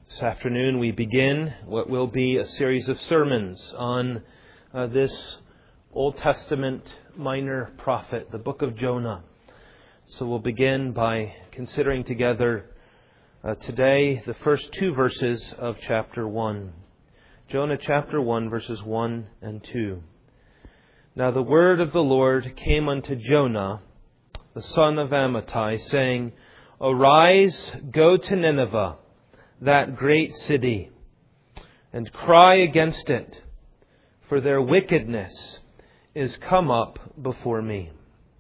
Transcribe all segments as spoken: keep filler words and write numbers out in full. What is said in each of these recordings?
This afternoon we begin what will be a series of sermons on uh, this Old Testament minor prophet, the book of Jonah. So we'll begin by considering together uh, today the first two verses of chapter one. Jonah chapter one, verses one and two. Now the word of the Lord came unto Jonah, the son of Amittai, saying, Arise, go to Nineveh, that great city, and cry against it, for their wickedness is come up before me.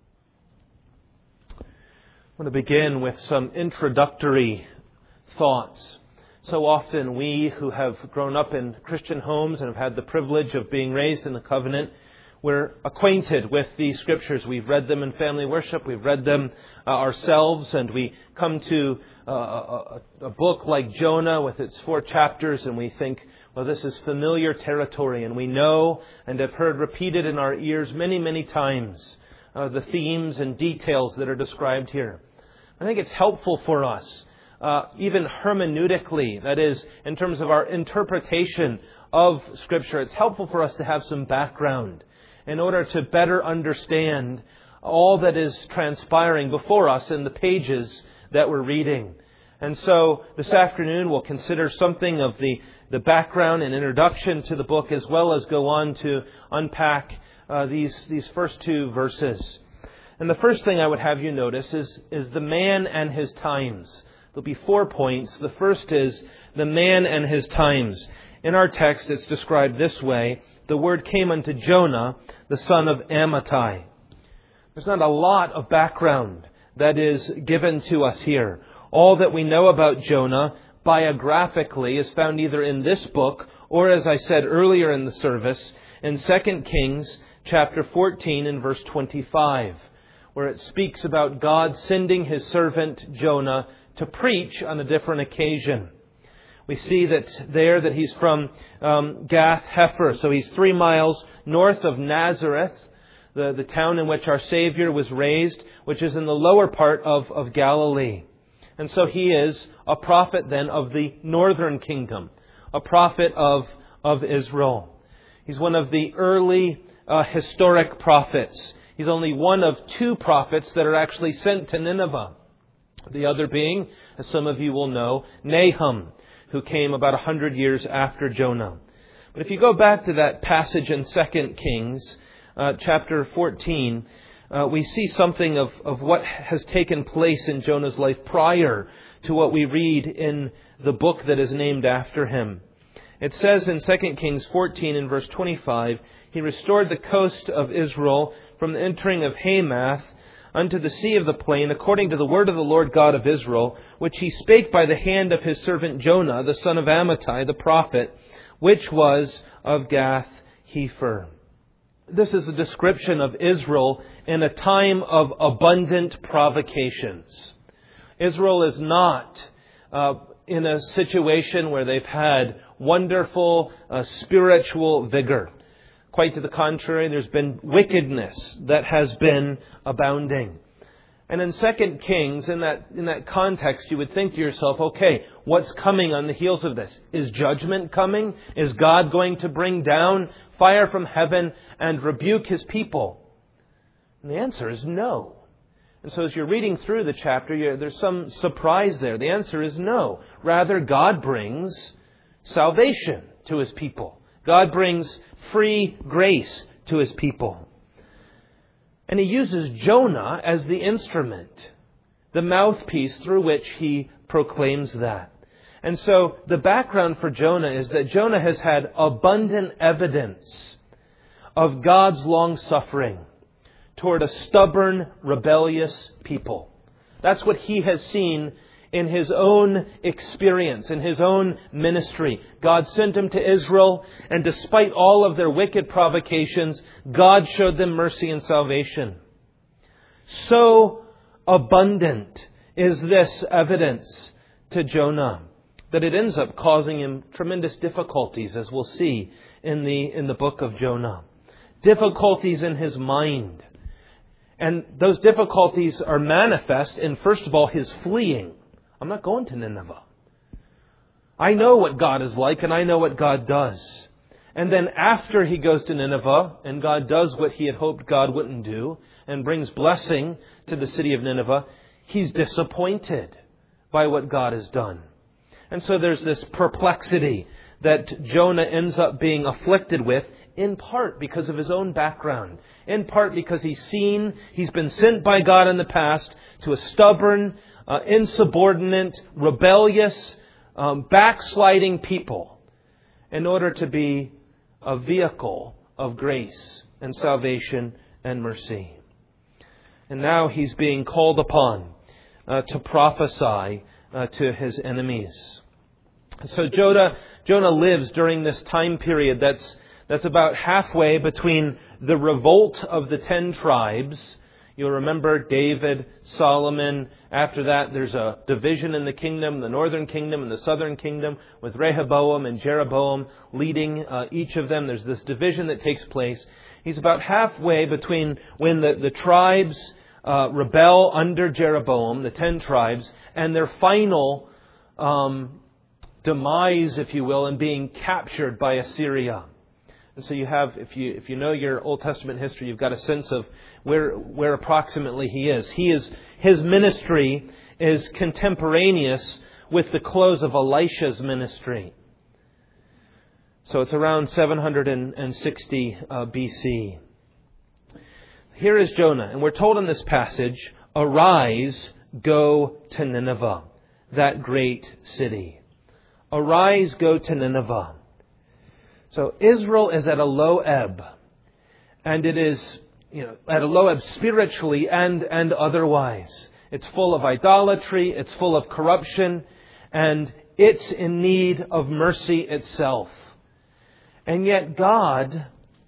I want to begin with some introductory thoughts. So often we who have grown up in Christian homes and have had the privilege of being raised in the covenant, we're acquainted with these scriptures. We've read them in family worship. We've read them uh, ourselves. And we come to uh, a, a book like Jonah with its four chapters and we think, well, this is familiar territory. And we know and have heard repeated in our ears many, many times uh, the themes and details that are described here. I think it's helpful for us, uh, even hermeneutically, that is, in terms of our interpretation of Scripture, it's helpful for us to have some background in order to better understand all that is transpiring before us in the pages that we're reading. And so this afternoon we'll consider something of the, the background and introduction to the book, as well as go on to unpack uh, these, these first two verses. And the first thing I would have you notice is, is the man and his times. There'll be four points. The first is the man and his times. In our text it's described this way: the word came unto Jonah, the son of Amittai. There's not a lot of background that is given to us here. All that we know about Jonah biographically is found either in this book or, as I said earlier in the service, in Second Kings chapter fourteen and verse twenty-five, where it speaks about God sending His servant Jonah to preach on a different occasion. We see that there that he's from um, Gath Hepher, so he's three miles north of Nazareth, the, the town in which our Savior was raised, which is in the lower part of, of Galilee. And so he is a prophet then of the northern kingdom, a prophet of, of Israel. He's one of the early uh, historic prophets. He's only one of two prophets that are actually sent to Nineveh. The other being, as some of you will know, Nahum, who came about a hundred years after Jonah. But if you go back to that passage in Second Kings, uh, chapter fourteen, uh, we see something of, of what has taken place in Jonah's life prior to what we read in the book that is named after him. It says in Second Kings fourteen in verse twenty-five, He restored the coast of Israel from the entering of Hamath unto the sea of the plain, according to the word of the Lord God of Israel, which He spake by the hand of His servant Jonah, the son of Amittai, the prophet, which was of Gath Hepher. This is a description of Israel in a time of abundant provocations. Israel is not uh, in a situation where they've had wonderful uh, spiritual vigor. Quite to the contrary, there's been wickedness that has been abounding. And in Second Kings, in that in that context, you would think to yourself, okay, what's coming on the heels of this? Is judgment coming? Is God going to bring down fire from heaven and rebuke His people? And the answer is no. And so as you're reading through the chapter, you're, there's some surprise there. The answer is no. Rather, God brings salvation to His people. God brings free grace to His people. And He uses Jonah as the instrument, the mouthpiece through which He proclaims that. And so the background for Jonah is that Jonah has had abundant evidence of God's long suffering toward a stubborn, rebellious people. That's what he has seen in his own experience, in his own ministry. God sent him to Israel, and despite all of their wicked provocations, God showed them mercy and salvation. So abundant is this evidence to Jonah that it ends up causing him tremendous difficulties, as we'll see in the, in the book of Jonah. Difficulties in his mind. And those difficulties are manifest in, first of all, his fleeing. I'm not going to Nineveh. I know what God is like and I know what God does. And then after he goes to Nineveh and God does what he had hoped God wouldn't do and brings blessing to the city of Nineveh, he's disappointed by what God has done. And so there's this perplexity that Jonah ends up being afflicted with, in part because of his own background, in part because he's seen, he's been sent by God in the past to a stubborn, uh, insubordinate, rebellious, um, backsliding people in order to be a vehicle of grace and salvation and mercy. And now he's being called upon uh, to prophesy uh, to his enemies. So Jonah, Jonah lives during this time period that's that's about halfway between the revolt of the ten tribes. You'll remember David, Solomon. After that, there's a division in the kingdom, the northern kingdom and the southern kingdom, with Rehoboam and Jeroboam leading uh, each of them. There's this division that takes place. He's about halfway between when the, the tribes uh, rebel under Jeroboam, the ten tribes, and their final um, demise, if you will, in being captured by Assyria. And so you have, if you if you know your Old Testament history, you've got a sense of where where approximately he is. He is his ministry is contemporaneous with the close of Elisha's ministry. So it's around seven hundred sixty uh, B C. Here is Jonah, and we're told in this passage, "Arise, go to Nineveh, that great city." Arise, go to Nineveh. So Israel is at a low ebb, and it is, you know, at a low ebb spiritually and, and otherwise. It's full of idolatry, it's full of corruption, and it's in need of mercy itself. And yet God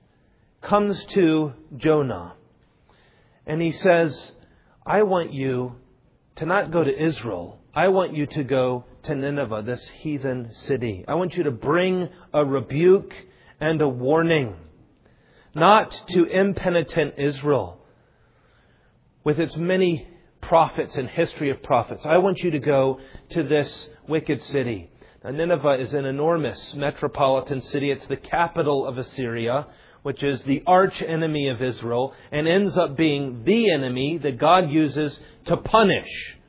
comes to Jonah, and he says, I want you to not go to Israel, I want you to go to Nineveh, this heathen city. I want you to bring a rebuke and a warning, not to impenitent Israel with its many prophets and history of prophets. I want you to go to this wicked city. Now, Nineveh is an enormous metropolitan city. It's the capital of Assyria, which is the arch enemy of Israel, and ends up being the enemy that God uses to punish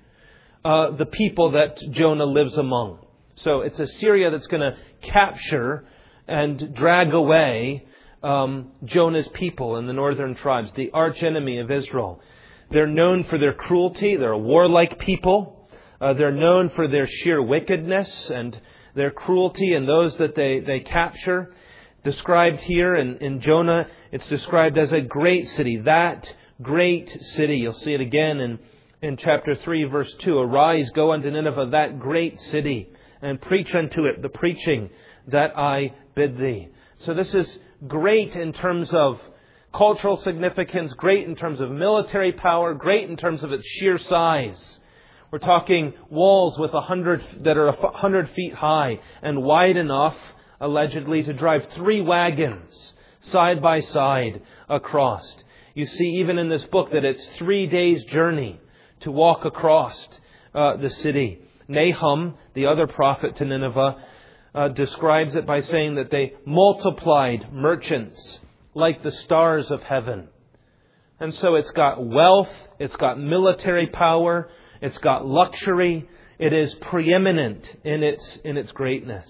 Uh, the people that Jonah lives among. So it's Assyria that's going to capture and drag away um, Jonah's people in the northern tribes, the arch enemy of Israel. They're known for their cruelty. They're a warlike people. Uh, they're known for their sheer wickedness and their cruelty and those that they, they capture. Described here in, in Jonah, it's described as a great city. That great city. You'll see it again in In chapter three, verse two, Arise, go unto Nineveh, that great city, and preach unto it the preaching that I bid thee. So this is great in terms of cultural significance, great in terms of military power, great in terms of its sheer size. We're talking walls with a hundred that are a hundred feet high and wide enough, allegedly, to drive three wagons side by side across. You see, even in this book, that it's three days' journey to walk across uh, the city. Nahum, the other prophet to Nineveh, uh, describes it by saying that they multiplied merchants like the stars of heaven. And so it's got wealth, it's got military power, it's got luxury. It is preeminent in its in its greatness.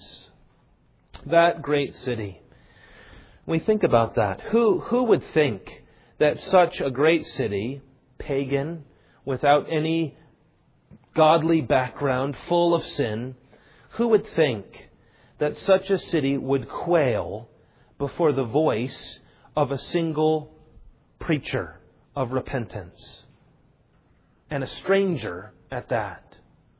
That great city. We think about that. Who who would think that such a great city, pagan, without any godly background, full of sin, who would think that such a city would quail before the voice of a single preacher of repentance? And a stranger at that.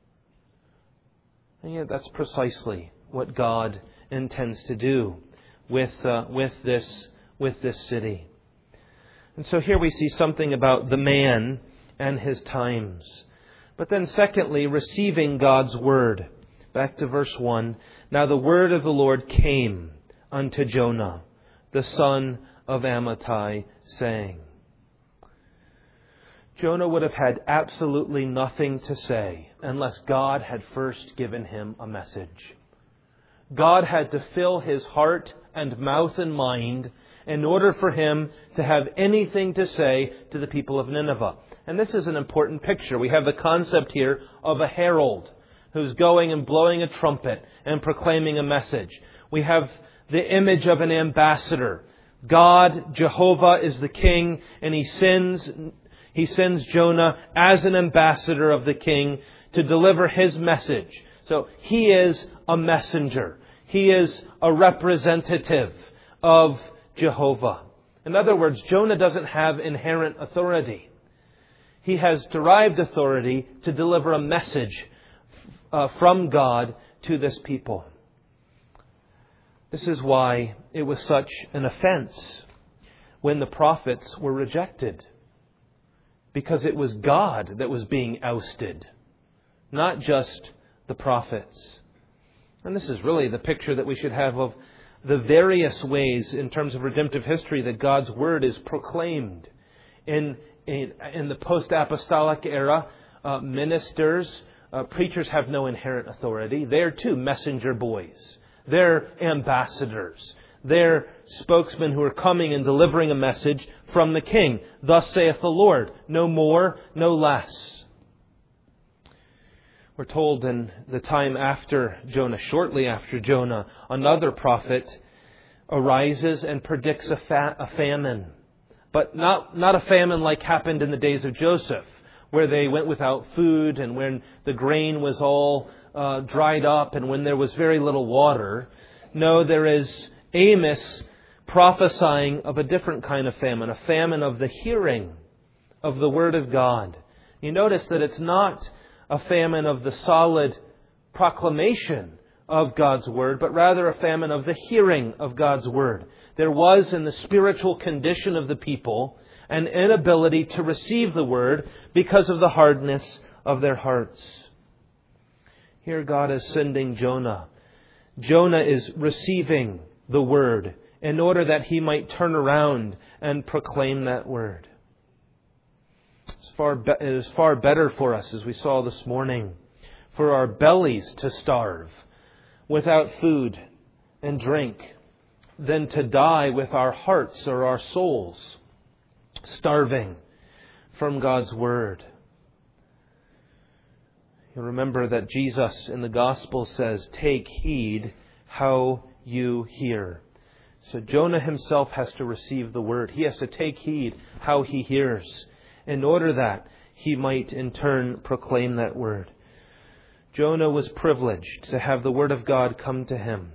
And yet that's precisely what God intends to do with uh, with this with this city. And so here we see something about the man and his times. But then secondly, receiving God's word. Back to verse one. Now the word of the Lord came unto Jonah, the son of Amittai, saying. Jonah would have had absolutely nothing to say unless God had first given him a message. God had to fill his heart and mouth and mind in order for him to have anything to say to the people of Nineveh. And this is an important picture. We have the concept here of a herald who's going and blowing a trumpet and proclaiming a message. We have the image of an ambassador. God, Jehovah, is the king, and he sends, he sends Jonah as an ambassador of the king to deliver his message. So he is a messenger. He is a representative of Jehovah. In other words, Jonah doesn't have inherent authority. He has derived authority to deliver a message uh, from God to this people. This is why it was such an offense when the prophets were rejected. Because it was God that was being ousted, not just the prophets. And this is really the picture that we should have of the various ways in terms of redemptive history that God's Word is proclaimed. In, in, in the post-apostolic era, uh, ministers, uh, preachers have no inherent authority. They're too messenger boys. They're ambassadors. They're spokesmen who are coming and delivering a message from the king. Thus saith the Lord, no more, no less. We're told in the time after Jonah, shortly after Jonah, another prophet arises and predicts a, fa- a famine. But not, not a famine like happened in the days of Joseph, where they went without food and when the grain was all uh, dried up and when there was very little water. No, there is Amos prophesying of a different kind of famine, a famine of the hearing of the Word of God. You notice that it's not a famine of the solid proclamation of God's Word, but rather a famine of the hearing of God's Word. There was in the spiritual condition of the people an inability to receive the Word because of the hardness of their hearts. Here God is sending Jonah. Jonah is receiving the Word in order that he might turn around and proclaim that Word. It's far be- it is far better for us, as we saw this morning, for our bellies to starve without food and drink than to die with our hearts or our souls starving from God's Word. You remember that Jesus in the Gospel says, take heed how you hear. So Jonah himself has to receive the Word. He has to take heed how he hears in order that he might in turn proclaim that Word. Jonah was privileged to have the Word of God come to him.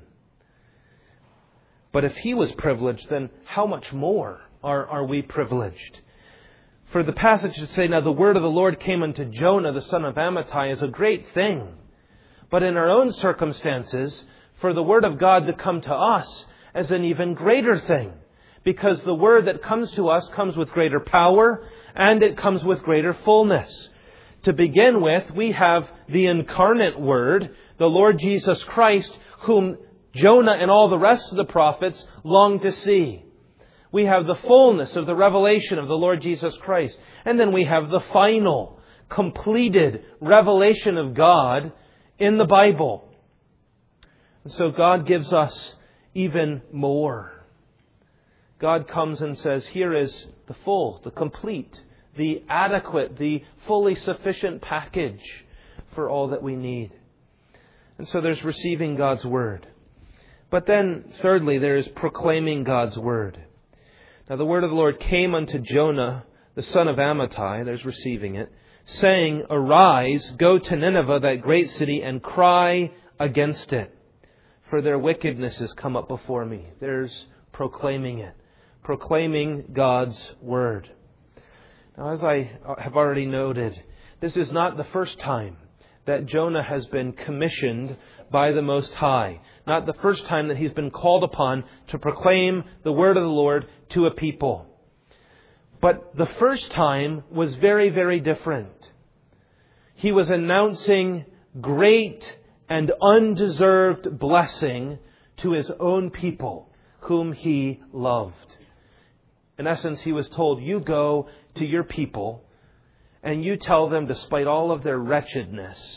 But if he was privileged, then how much more are, are we privileged? For the passage to say, now the word of the Lord came unto Jonah, the son of Amittai, is a great thing. But in our own circumstances, for the Word of God to come to us is an even greater thing. Because the Word that comes to us comes with greater power and it comes with greater fullness. To begin with, we have the incarnate Word, the Lord Jesus Christ, whom Jonah and all the rest of the prophets long to see. We have the fullness of the revelation of the Lord Jesus Christ. And then we have the final, completed revelation of God in the Bible. And so God gives us even more. God comes and says, here is the full, the complete, the adequate, the fully sufficient package for all that we need. And so there's receiving God's Word. But then, thirdly, there is proclaiming God's Word. Now the word of the Lord came unto Jonah, the son of Amittai, there's receiving it, saying, arise, go to Nineveh, that great city, and cry against it. For their wickedness is come up before me. There's proclaiming it. Proclaiming God's Word. Now, as I have already noted, this is not the first time that Jonah has been commissioned by the Most High. Not the first time that he's been called upon to proclaim the Word of the Lord to a people. But the first time was very, very different. He was announcing great and undeserved blessing to his own people, whom he loved. In essence, he was told, you go to your people and you tell them, despite all of their wretchedness,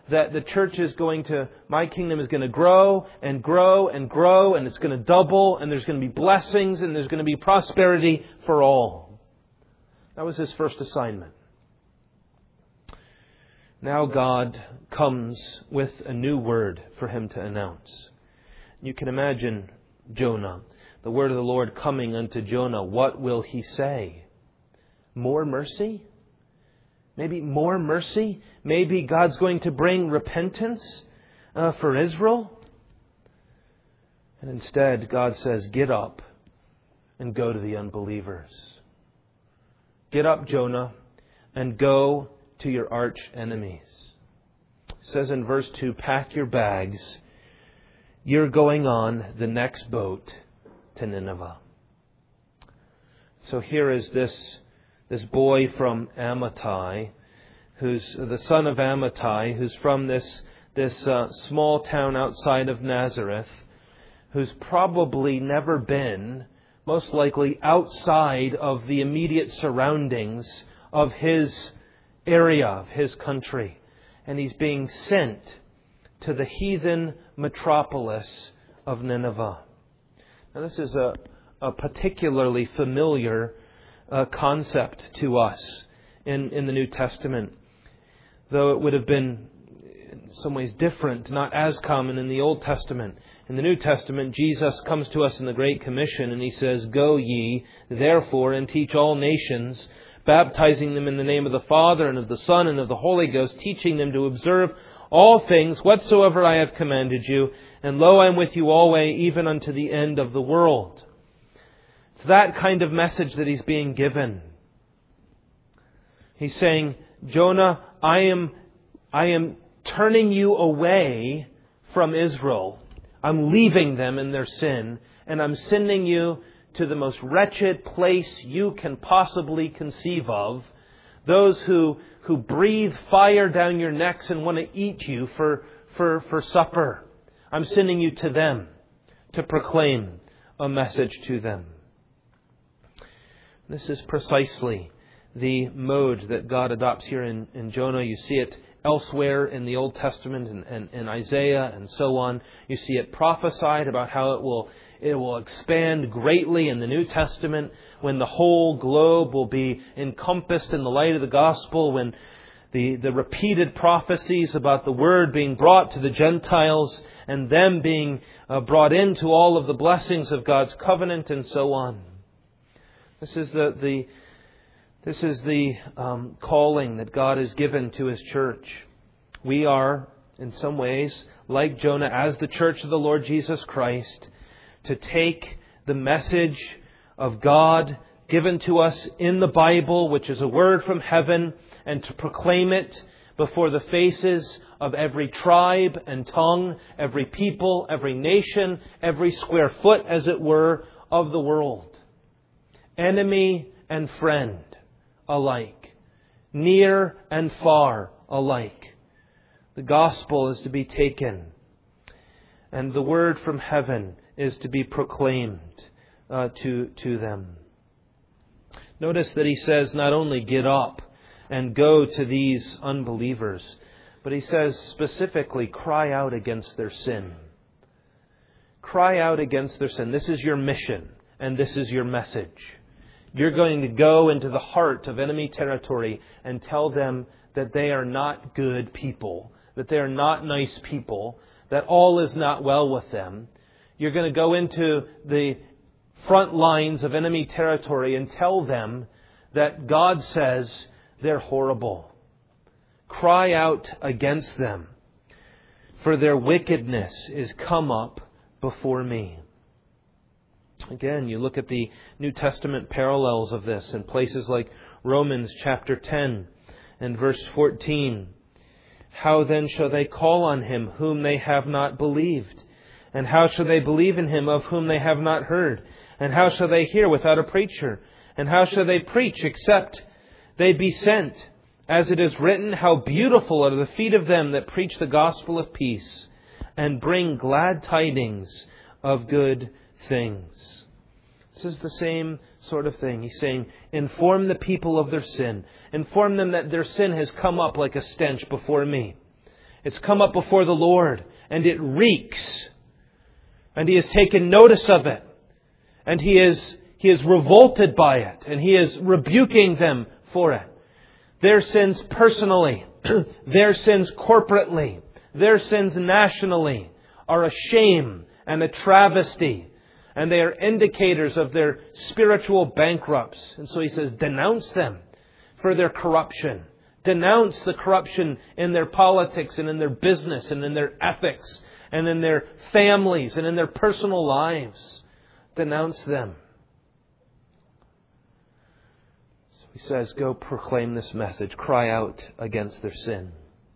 that the church is going to, my kingdom is going to grow and grow and grow, and it's going to double, and there's going to be blessings, and there's going to be prosperity for all. That was his first assignment. Now God comes with a new word for him to announce. You can imagine Jonah, the word of the Lord coming unto Jonah. What will he say? More mercy? Maybe more mercy? Maybe God's going to bring repentance uh, for Israel? And instead, God says, get up and go to the unbelievers. Get up, Jonah, and go to your arch enemies. It says in verse two, pack your bags. You're going on the next boat to Nineveh. So here is this This boy from Amittai, who's the son of Amittai, who's from this this uh, small town outside of Nazareth, who's probably never been, most likely, outside of the immediate surroundings of his area, of his country. And he's being sent to the heathen metropolis of Nineveh. Now this is a, a particularly familiar Uh, concept to us in, in the New Testament. Though it would have been in some ways different, not as common in the Old Testament. In the New Testament, Jesus comes to us in the Great Commission and He says, go ye, therefore, and teach all nations, baptizing them in the name of the Father and of the Son and of the Holy Ghost, teaching them to observe all things whatsoever I have commanded you. And lo, I am with you always, even unto the end of the world. It's that kind of message that he's being given. He's saying, Jonah, I am, I am turning you away from Israel. I'm leaving them in their sin, and I'm sending you to the most wretched place you can possibly conceive of. Those who, who breathe fire down your necks and want to eat you for, for, for supper. I'm sending you to them to proclaim a message to them. This is precisely the mode that God adopts here in, in Jonah. You see it elsewhere in the Old Testament and, and, and Isaiah and so on. You see it prophesied about how it will it will expand greatly in the New Testament when the whole globe will be encompassed in the light of the gospel, when the, the repeated prophecies about the word being brought to the Gentiles and them being uh, brought into all of the blessings of God's covenant and so on. This is the, the this is the um, calling that God has given to His church. We are, in some ways, like Jonah, as the church of the Lord Jesus Christ, to take the message of God given to us in the Bible, which is a word from heaven, and to proclaim it before the faces of every tribe and tongue, every people, every nation, every square foot, as it were, of the world. Enemy and friend alike. Near and far alike. The gospel is to be taken. And the word from heaven is to be proclaimed uh, to, to them. Notice that he says not only get up and go to these unbelievers, but he says specifically cry out against their sin. Cry out against their sin. This is your mission and this is your message. You're going to go into the heart of enemy territory and tell them that they are not good people, that they are not nice people, that all is not well with them. You're going to go into the front lines of enemy territory and tell them that God says they're horrible. Cry out against them, for their wickedness is come up before me. Again, you look at the New Testament parallels of this in places like Romans chapter ten and verse fourteen. How then shall they call on Him whom they have not believed? And how shall they believe in Him of whom they have not heard? And how shall they hear without a preacher? And how shall they preach except they be sent? As it is written, how beautiful are the feet of them that preach the gospel of peace and bring glad tidings of good things. This is the same sort of thing. He's saying, inform the people of their sin. Inform them that their sin has come up like a stench before me. It's come up before the Lord, and it reeks. And He has taken notice of it. And He is, He is revolted by it. And He is rebuking them for it. Their sins personally, their sins corporately, their sins nationally are a shame and a travesty. And they are indicators of their spiritual bankrupts. And so He says, denounce them for their corruption. Denounce the corruption in their politics and in their business and in their ethics and in their families and in their personal lives. Denounce them. So He says, go proclaim this message. Cry out against their sin.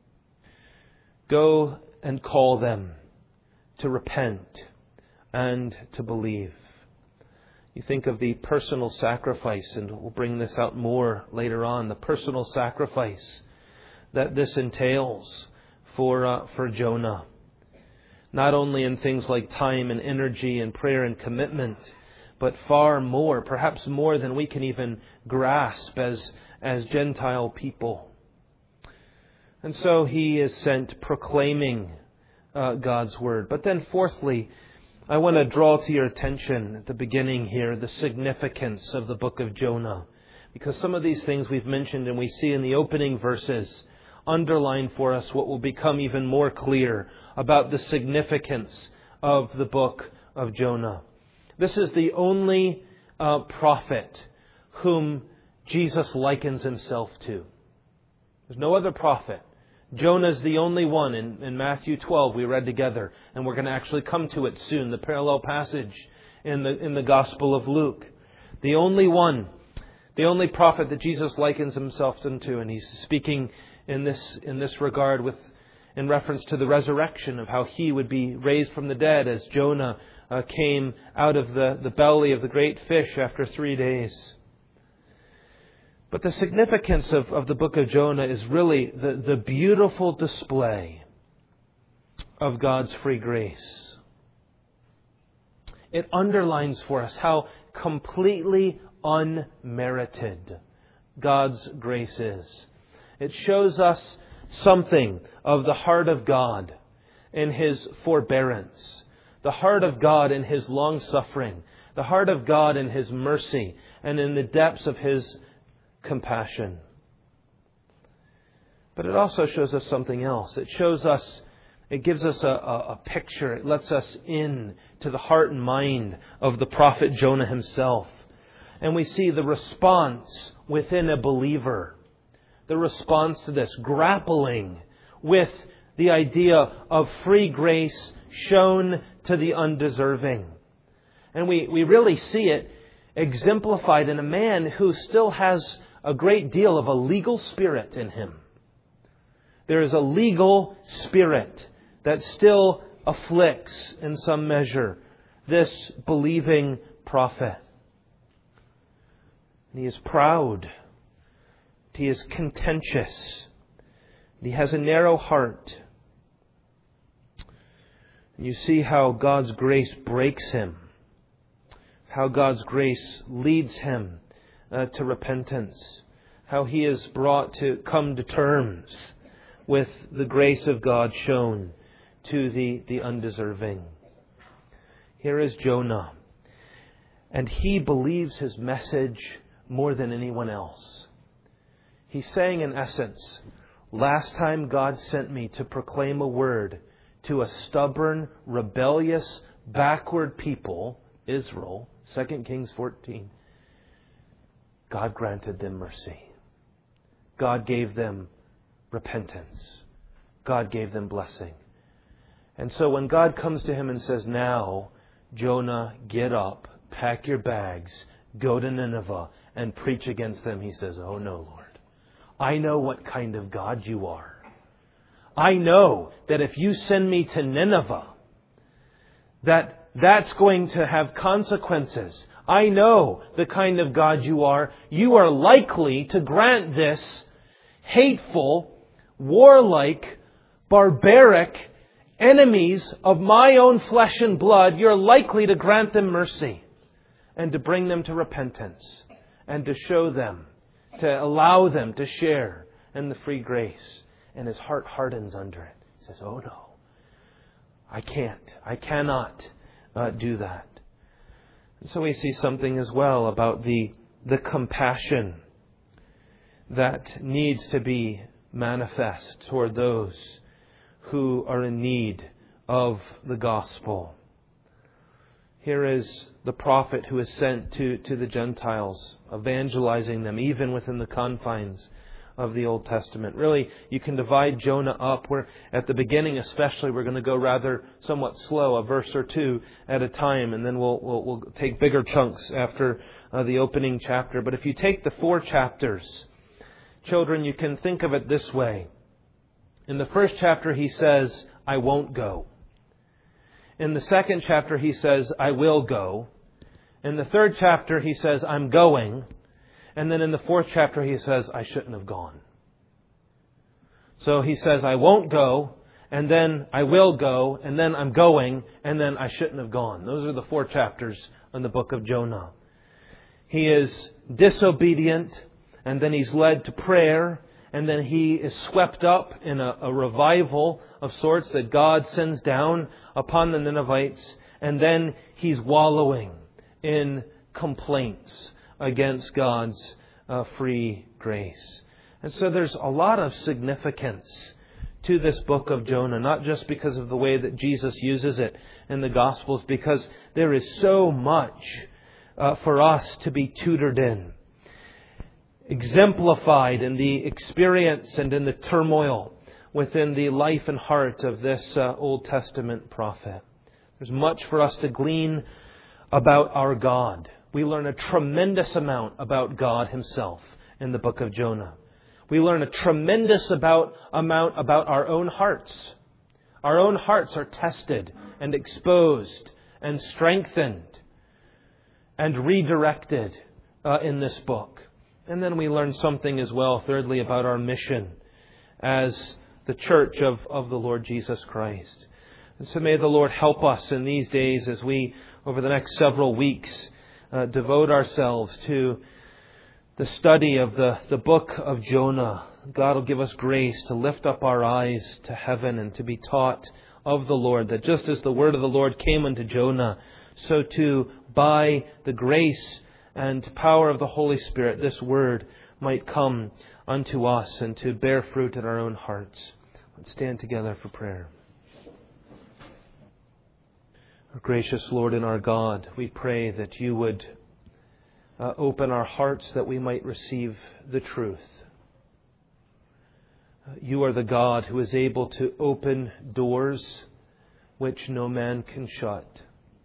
Go and call them to repent and to believe. You think of the personal sacrifice, and we'll bring this out more later on, the personal sacrifice that this entails for uh, for Jonah. Not only in things like time and energy and prayer and commitment, but far more, perhaps more than we can even grasp as, as Gentile people. And so he is sent proclaiming uh, God's word. But then fourthly, I want to draw to your attention at the beginning here the significance of the book of Jonah. Because some of these things we've mentioned and we see in the opening verses underline for us what will become even more clear about the significance of the book of Jonah. This is the only uh, prophet whom Jesus likens Himself to. There's no other prophet. Jonah is the only one in, in Matthew twelve we read together, and we're going to actually come to it soon, the parallel passage in the in the Gospel of Luke. The only one, the only prophet that Jesus likens Himself to, and He's speaking in this in this regard with in reference to the resurrection of how He would be raised from the dead as Jonah uh, came out of the, the belly of the great fish after three days. But the significance of, of the book of Jonah is really the, the beautiful display of God's free grace. It underlines for us how completely unmerited God's grace is. It shows us something of the heart of God in His forbearance, the heart of God in His long-suffering, the heart of God in His mercy, and in the depths of His compassion. But it also shows us something else. It shows us, it gives us a, a, a picture. It lets us in to the heart and mind of the prophet Jonah himself. And we see the response within a believer. The response to this, grappling with the idea of free grace shown to the undeserving. And we, we really see it exemplified in a man who still has a great deal of a legal spirit in him. There is a legal spirit that still afflicts in some measure this believing prophet. And he is proud. He is contentious. He has a narrow heart. And you see how God's grace breaks him. How God's grace leads him uh, to repentance. How he is brought to come to terms with the grace of God shown to the, the undeserving. Here is Jonah. And he believes his message more than anyone else. He's saying in essence, last time God sent me to proclaim a word to a stubborn, rebellious, backward people, Israel, Second Kings fourteen, God granted them mercy. God gave them repentance. God gave them blessing. And so when God comes to him and says, now, Jonah, get up, pack your bags, go to Nineveh and preach against them, he says, oh no, Lord. I know what kind of God you are. I know that if you send me to Nineveh, that that's going to have consequences. I know the kind of God you are. You are likely to grant this hateful, warlike, barbaric enemies of my own flesh and blood. You're likely to grant them mercy and to bring them to repentance and to show them, to allow them to share in the free grace. And his heart hardens under it. says, oh no, I can't. I cannot uh, do that. And so we see something as well about the, the compassion that needs to be manifest toward those who are in need of the gospel. Here is the prophet who is sent to, to the Gentiles, evangelizing them even within the confines of the Old Testament. Really, you can divide Jonah up. Where at the beginning especially, we're going to go rather somewhat slow, a verse or two at a time, and then we'll we'll, we'll take bigger chunks after uh, the opening chapter. But if you take the four chapters, children, you can think of it this way. In the first chapter, he says, I won't go. In the second chapter, he says, I will go. In the third chapter, he says, I'm going. And then in the fourth chapter, he says, I shouldn't have gone. So he says, I won't go, and then I will go, and then I'm going, and then I shouldn't have gone. Those are the four chapters in the book of Jonah. He is disobedient, and then he's led to prayer, and then he is swept up in a, a revival of sorts that God sends down upon the Ninevites, and then he's wallowing in complaints against God's uh, free grace. And so there's a lot of significance to this book of Jonah, not just because of the way that Jesus uses it in the Gospels, because there is so much uh, for us to be tutored in, exemplified in the experience and in the turmoil within the life and heart of this uh, Old Testament prophet. There's much for us to glean about our God. We learn a tremendous amount about God Himself in the book of Jonah. We learn a tremendous about, amount about our own hearts. Our own hearts are tested and exposed and strengthened and redirected uh, in this book. And then we learn something as well, thirdly, about our mission as the church of, of the Lord Jesus Christ. And so may the Lord help us in these days as we, over the next several weeks, uh, devote ourselves to the study of the, the book of Jonah. God will give us grace to lift up our eyes to heaven and to be taught of the Lord, that just as the word of the Lord came unto Jonah, so too by the grace and power of the Holy Spirit, this word might come unto us and to bear fruit in our own hearts. Let's stand together for prayer. Our gracious Lord and our God, we pray that you would uh, open our hearts that we might receive the truth. Uh, you are the God who is able to open doors which no man can shut.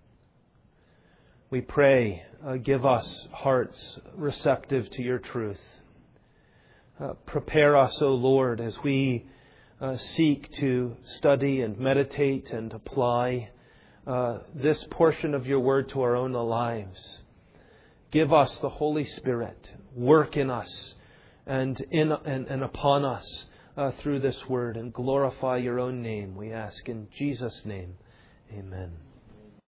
We pray, uh, give us hearts receptive to your truth. Uh, prepare us, O Lord, as we uh, seek to study and meditate and apply uh, this portion of your word to our own lives. Give us the Holy Spirit. Work in us and in and, and upon us uh, through this word, and glorify your own name, we ask in Jesus' name. Amen.